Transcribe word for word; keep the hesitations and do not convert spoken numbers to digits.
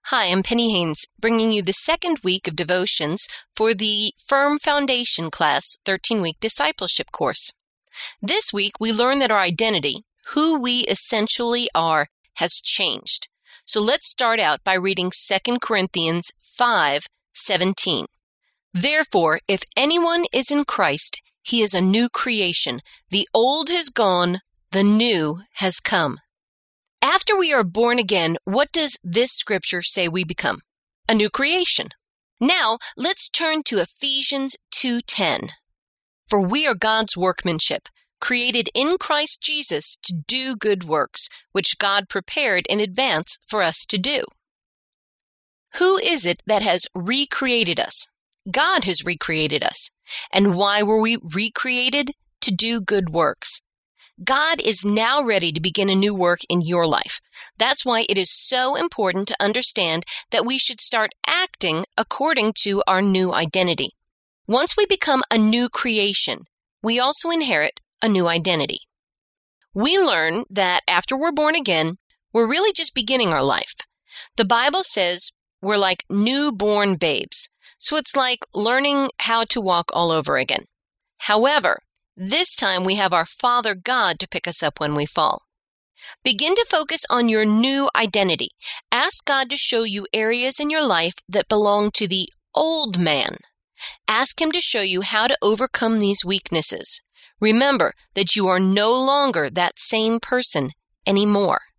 Hi, I'm Penny Haynes, bringing you the second week of devotions for the Firm Foundation Class thirteen-week discipleship course. This week, we learn that our identity, who we essentially are, has changed. So let's start out by reading Second Corinthians five seventeen. Therefore, if anyone is in Christ, he is a new creation. The old has gone, the new has come. After we are born again, what does this scripture say we become? A new creation. Now, let's turn to Ephesians two ten. For we are God's workmanship, created in Christ Jesus to do good works, which God prepared in advance for us to do. Who is it that has recreated us? God has recreated us. And why were we recreated? To do good works. God is now ready to begin a new work in your life. That's why it is so important to understand that we should start acting according to our new identity. Once we become a new creation, we also inherit a new identity. We learn that after we're born again, we're really just beginning our life. The Bible says we're like newborn babes, so it's like learning how to walk all over again. However, this time we have our Father God to pick us up when we fall. Begin to focus on your new identity. Ask God to show you areas in your life that belong to the old man. Ask Him to show you how to overcome these weaknesses. Remember that you are no longer that same person anymore.